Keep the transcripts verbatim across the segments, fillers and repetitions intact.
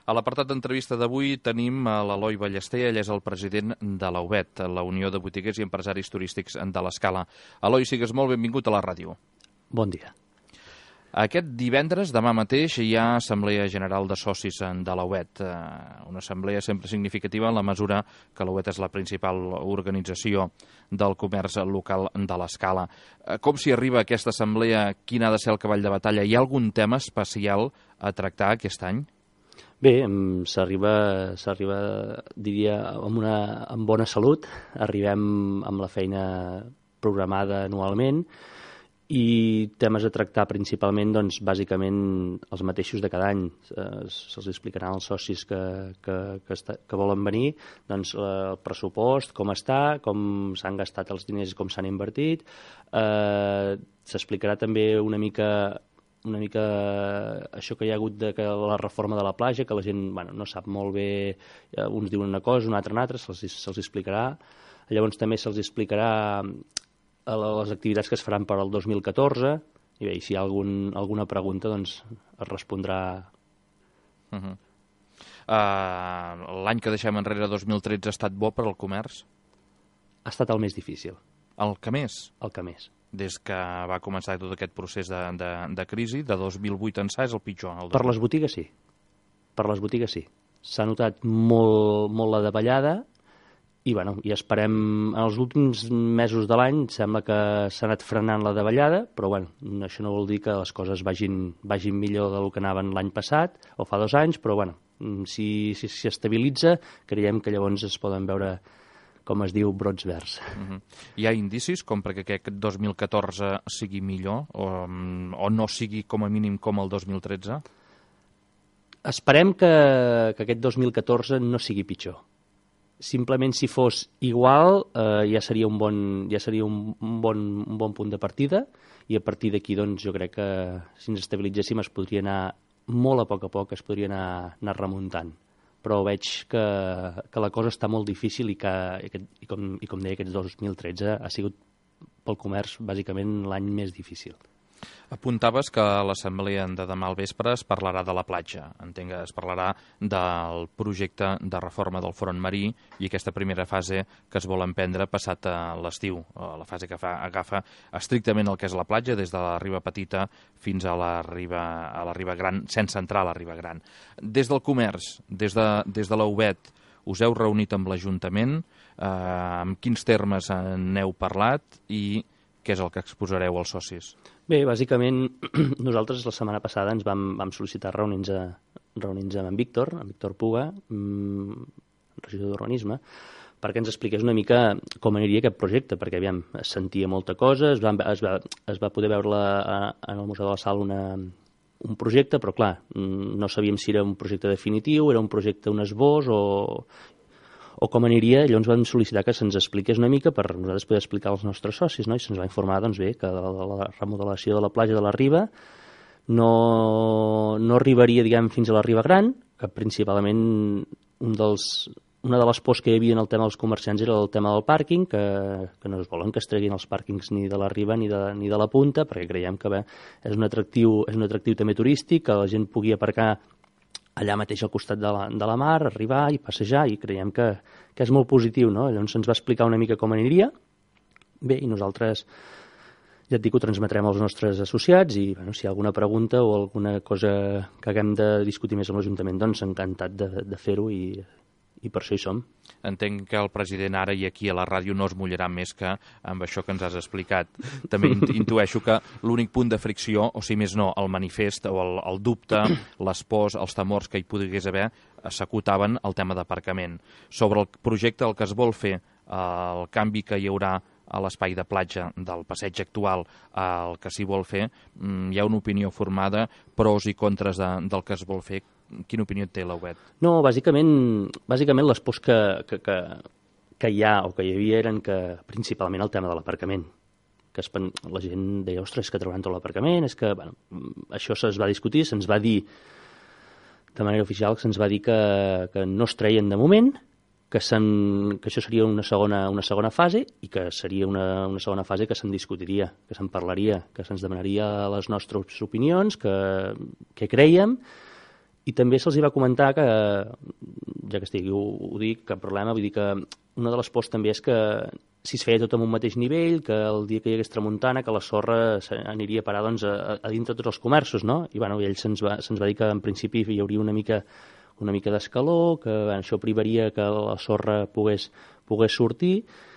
A l'apartat d'entrevista d'avui tenim a l'Eloi Ballester, ell és el president de la U B E T, la Unió de Botiguers i Empresaris Turístics de l'Escala. Eloi, sigues molt benvingut a la ràdio. Bon dia. Aquest divendres, demà mateix, hi ha Assemblea General de Socis de la U B E T. Una assemblea sempre significativa en la mesura que la U B E T és la principal organització del comerç local de l'Escala. Com s'hi arriba a aquesta assemblea? Quin ha de ser el cavall de batalla? Hi ha algun tema especial a tractar aquest any? Bé, s'arriba, s'arriba, diria, amb, una, amb bona salut. Arribem amb la feina programada anualment i temes a tractar principalment, doncs, bàsicament els mateixos de cada any. Eh, se'ls explicaran als socis que, que, que, està, que volen venir, doncs, el pressupost, com està, com s'han gastat els diners i com s'han invertit. Eh, s'explicarà també una mica una mica això que hi ha hagut de que la reforma de la platja, que la gent bueno, no sap molt bé, uns diuen una cosa, un altre una altra, se'ls se explicarà. Llavors també se'ls explicarà les activitats que es faran per al dos mil catorze, i bé, si hi ha algun, alguna pregunta, doncs es respondrà. Uh -huh. uh, L'any que deixem enrere, dos mil tretze, ha estat bo per al comerç? Ha estat el més difícil. El que més? El que més. Des que va començar tot aquest procés de, de, de crisi, de dos mil vuit ençà és el pitjor. El per les botigues sí. Per les botigues sí. S'ha notat molt, molt la davallada i, bueno, i esperem, en els últims mesos de l'any sembla que s'ha anat frenant la davallada, però bueno, això no vol dir que les coses vagin, vagin millor del que anaven l'any passat o fa dos anys, però bueno, si s'estabilitza, si, si creiem que llavors es poden veure, com es diu, brots verds. Uh -huh. Hi ha indicis com perquè aquest dos mil catorze sigui millor o, o no sigui com a mínim com el dos mil tretze? Esperem que, que aquest dos mil catorze no sigui pitjor. Simplement si fos igual eh, ja seria, un bon, ja seria un, un, bon, un bon punt de partida i a partir d'aquí doncs, jo crec que si ens estabilitzéssim es podria anar molt a poc a poc, es podria anar, anar remuntant. Però veig que, que la cosa està molt difícil i que, i com, i com deia, aquest dos mil tretze ha sigut pel comerç bàsicament l'any més difícil. Apuntaves que a l'assemblea de demà al vespre es parlarà de la platja. Entenc que es parlarà del projecte de reforma del front marí i aquesta primera fase que es vol emprendre passat a l'estiu. La fase que fa, agafa estrictament el que és la platja, des de la riba petita fins a la riba, a la riba gran, sense entrar a la riba gran. Des del comerç, des de, des de la U B E T, us heu reunit amb l'Ajuntament, eh, amb quins termes n'heu parlat i què és el que exposareu als socis? Bé, bàsicament, nosaltres la setmana passada ens vam, vam sol·licitar reunir-nos reunir amb en Víctor, en Víctor Puga, mmm, regidor d'Urbanisme, perquè ens expliqués una mica com aniria aquest projecte, perquè aviam, es sentia molta cosa, es va, es va, es va poder veure en el Museu de la Sal una, un projecte, però clar, no sabíem si era un projecte definitiu, era un projecte, un esbós o... o com aniria, llavors vam sol·licitar que se'ns expliqués una mica per nosaltres poder explicar als nostres socis, no? I se'ns va informar, doncs bé, que la, la remodelació de la platja de la Riba no, no arribaria, diguem, fins a la Riba Gran, que principalment un dels, una de les pors que hi havia en el tema dels comerciants era el tema del pàrquing, que, que no es volen que es treguin els pàrquings ni de la Riba ni de, ni de la Punta, perquè creiem que bé, és un atractiu, és un atractiu també turístic, que la gent pugui aparcar allà mateix al costat de la, de la mar, arribar i passejar, i creiem que, que és molt positiu, no? Llavors se'ns va explicar una mica com aniria. Bé, i nosaltres, ja et dic, ho transmetrem als nostres associats i bueno, si hi ha alguna pregunta o alguna cosa que haguem de discutir més amb l'Ajuntament, doncs encantat de, de fer-ho i, i per això hi som. Entenc que el president ara i aquí a la ràdio no es mullarà més que amb això que ens has explicat. També intueixo que l'únic punt de fricció, o si més no, el manifest o el, el dubte, les pors, els temors que hi pogués haver, s'acotaven al tema d'aparcament. Sobre el projecte, el que es vol fer, el canvi que hi haurà a l'espai de platja del passeig actual, el que s'hi vol fer, hi ha una opinió formada, pros i contres de, del que es vol fer. Quina opinió té la U B E T? No, bàsicament, bàsicament les pors que, que, que, que hi ha o que hi havia eren que principalment el tema de l'aparcament. Que es, la gent deia, ostres, és que trauran tot l'aparcament, és que, bueno, això se'ns va discutir, se'ns va dir de manera oficial, se'ns va dir que, que no es treien de moment, que, que això seria una segona, una segona fase i que seria una, una segona fase que se'n discutiria, que se'n parlaria, que se'ns demanaria les nostres opinions, que, que creiem, I també se'ls va comentar que, ja que estic, ho, ho dic, cap problema, vull dir que una de les pors també és que si es feia tot en un mateix nivell, que el dia que hi hagués tramuntana, que la sorra aniria a parar doncs, a, a dintre tots els comerços, no? I bueno, ell se'ns va, se'ns va dir que en principi hi hauria una mica, una mica d'escaló, que bueno, això privaria que la sorra pogués, pogués sortir,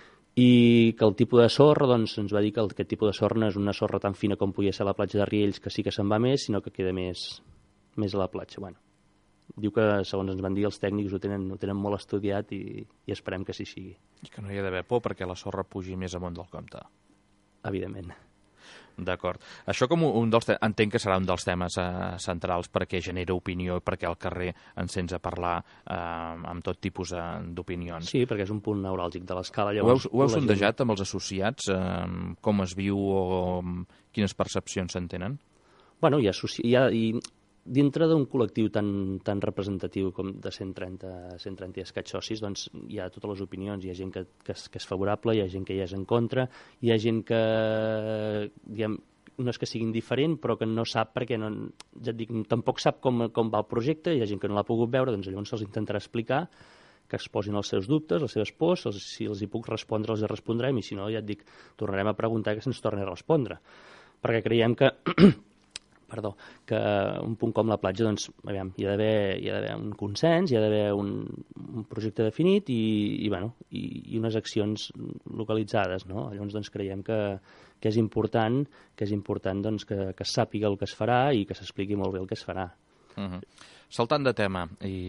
i que el tipus de sorra, doncs, ens va dir que aquest tipus de sorra no és una sorra tan fina com podia ser la platja de Riells, que sí que se'n va més, sinó que queda més, més a la platja. Bueno, diu que, segons ens van dir, els tècnics ho tenen, ho tenen molt estudiat i, i esperem que sí sigui. I que no hi ha d'haver por perquè la sorra pugi més amunt del compte. Evidentment. D'acord. Això com un dels te... entenc que serà un dels temes eh, centrals perquè genera opinió i perquè al carrer ens sents a parlar eh, amb tot tipus eh, d'opinions. Sí, perquè és un punt neuràlgic de l'escala. Ho heu, ho heu sondejat gent... amb els associats? Eh, com es viu o quines percepcions se'n tenen? Bueno, hi ha, hi ha i dintre d'un col·lectiu tan, tan representatiu com de cent trenta, cent trenta i escaig socis, doncs hi ha totes les opinions. Hi ha gent que, que, és, que és favorable, hi ha gent que hi és en contra, hi ha gent que, diguem, no és que sigui indiferent, però que no sap perquè no, ja et dic, tampoc sap com, com va el projecte, hi ha gent que no l'ha pogut veure, doncs llavors se'ls intentarà explicar, que exposin els seus dubtes, les seves pors, els, si els hi puc respondre, els hi respondrem, i si no, ja et dic, tornarem a preguntar que se'ns torni a respondre. Perquè creiem que perdó, que un punt com la platja, doncs, aviam, hi ha d'haver un consens, hi ha d'haver un, un projecte definit i, i, bueno, i, i unes accions localitzades, no? Llavors, doncs, creiem que, que és important, que és important doncs, que, que es sàpiga el que es farà i que s'expliqui molt bé el que es farà. Uh-huh. Saltant de tema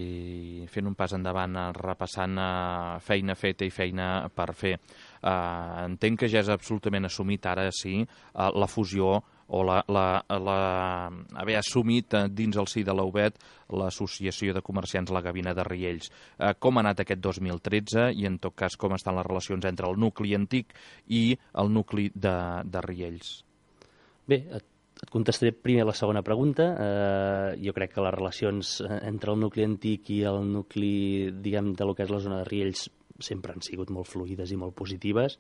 i fent un pas endavant, repassant uh, feina feta i feina per fer, uh, entenc que ja és absolutament assumit ara sí uh, la fusió o la, la, la, haver assumit dins el si de l'U B E T l'Associació de Comerciants La Gavina de Riells. Eh, com ha anat aquest dos mil tretze i, en tot cas, com estan les relacions entre el nucli antic i el nucli de, de Riells? Bé, et, et contestaré primer la segona pregunta. Eh, jo crec que les relacions entre el nucli antic i el nucli, diguem, de lo que és la zona de Riells sempre han sigut molt fluides i molt positives.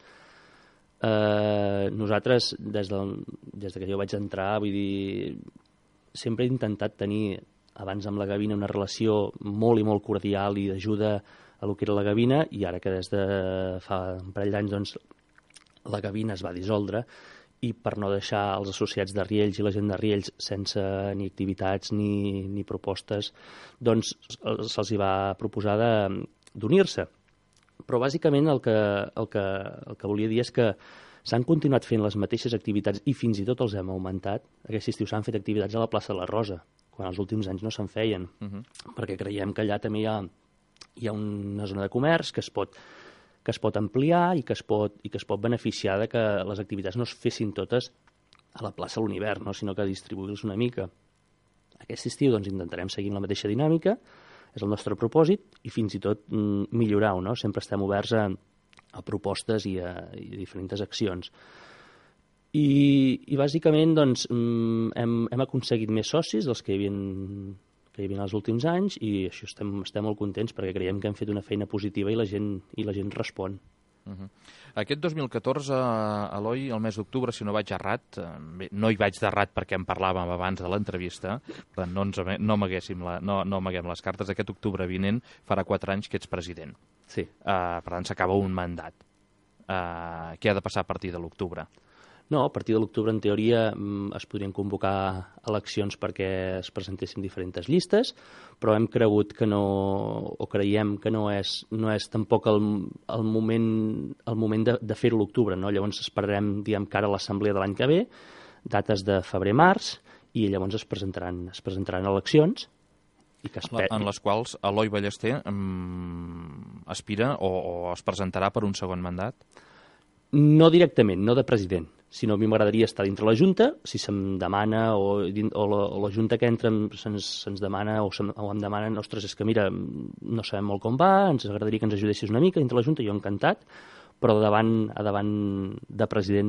Uh, nosaltres, des de, des de que jo vaig entrar, vull dir, sempre he intentat tenir, abans amb la Gavina, una relació molt i molt cordial i d'ajuda a lo que era la Gavina, i ara que des de fa un parell d'anys doncs, la Gavina es va dissoldre, i per no deixar els associats de Riells i la gent de Riells sense ni activitats ni, ni propostes, doncs se'ls hi va proposar d'unir-se. Però bàsicament el que, el, que, el que volia dir és que s'han continuat fent les mateixes activitats i fins i tot els hem augmentat. Aquest estiu s'han fet activitats a la plaça de la Rosa, quan els últims anys no se'n feien, uh-huh. perquè creiem que allà també hi ha, hi ha una zona de comerç que es pot, que es pot ampliar i que es pot, i que es pot beneficiar de que les activitats no es fessin totes a la plaça de l'Univers, no? Sinó que distribuir-los una mica. Aquest estiu doncs, intentarem seguir la mateixa dinàmica, és el nostre propòsit, i fins i tot mm, millorar-ho, no? Sempre estem oberts a, a propostes i a, i a diferents accions. I, i bàsicament doncs, mm, hem, hem aconseguit més socis dels que hi havia, que hi havia els últims anys, i això estem, estem molt contents perquè creiem que hem fet una feina positiva i la gent, i la gent respon. Uh-huh. Aquest dos mil catorze, Eloi, el mes d'octubre, si no vaig errat, bé, no hi vaig d'errat perquè en parlàvem abans de l'entrevista, per tant no, ens, no, la, no, no amaguem les cartes, aquest octubre vinent farà quatre anys que ets president. Sí. Uh, per tant, s'acaba un mandat. Uh, què ha de passar a partir de l'octubre? No, a partir de l'octubre, en teoria, es podrien convocar eleccions perquè es presentessin diferents llistes, però hem cregut que no, o creiem que no és, no és tampoc el, el moment, el moment de, de fer-ho a l'octubre, no? Llavors esperarem, diguem, que ara l'assemblea de l'any que ve, dates de febrer-març, i llavors es presentaran, es presentaran eleccions. I que esper... En les quals Eloi Ballester um, aspira o, o es presentarà per un segon mandat? No directament, no de president, sinó a mi m'agradaria estar dintre la Junta, si se'm demana, o, o, la, o la Junta que entra se'ns se demana, o, se, o em demanen, ostres, és que mira, no sabem molt com va, ens agradaria que ens ajudessis una mica dintre la Junta, jo encantat, però davant, a davant de president,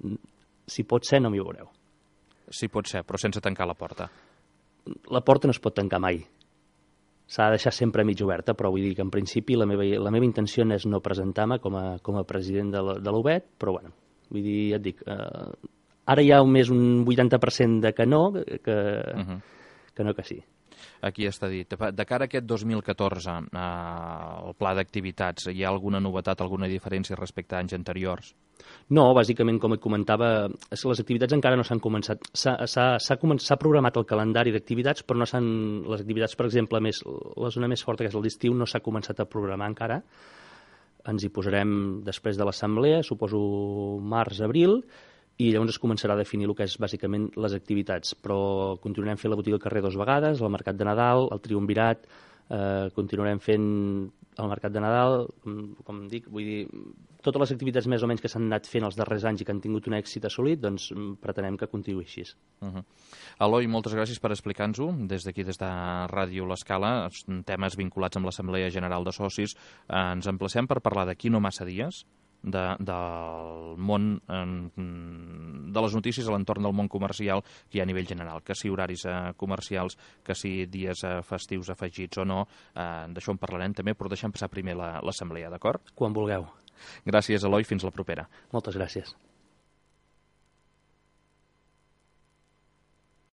si pot ser, no m'hi veureu. Si pot ser, però sense tancar la porta. La porta no es pot tancar mai. S'ha de deixar sempre mig oberta, però vull dir que en principi la meva, la meva intenció és no presentar-me com a, com a president de l'U B E T, però bueno, vull dir, ja et dic, eh, ara hi ha més un vuitanta per cent de que no, que, uh-huh. que no que sí. Aquí està dit. De cara a aquest dos mil catorze, eh, el pla d'activitats, hi ha alguna novetat, alguna diferència respecte a anys anteriors? No, bàsicament, com et comentava, les activitats encara no s'han començat. S'ha programat el calendari d'activitats, però no s'han... Les activitats, per exemple, més, la zona més forta, que és l'estiu, no s'ha començat a programar encara. Ens hi posarem després de l'assemblea, suposo març, abril, i llavors es començarà a definir el que és bàsicament les activitats. Però continuarem fent la botiga al carrer dues vegades, el mercat de Nadal, el triumvirat, eh, continuarem fent el mercat de Nadal, com, com dic, vull dir, totes les activitats més o menys que s'han anat fent els darrers anys i que han tingut un èxit assolit, doncs pretenem que continuï així. Uh -huh. Eloi, moltes gràcies per explicar-nos-ho. Des d'aquí, des de Ràdio L'Escala, temes vinculats amb l'Assemblea General de Socis. Eh, ens emplacem per parlar d'aquí no massa dies, de, del món, de les notícies a l'entorn del món comercial que hi ha a nivell general, que si horaris eh, comercials, que si dies eh, festius afegits o no, eh, d'això en parlarem també, però deixem passar primer l'assemblea, d'acord? Quan vulgueu. Gràcies, Eloi, fins la propera. Moltes gràcies.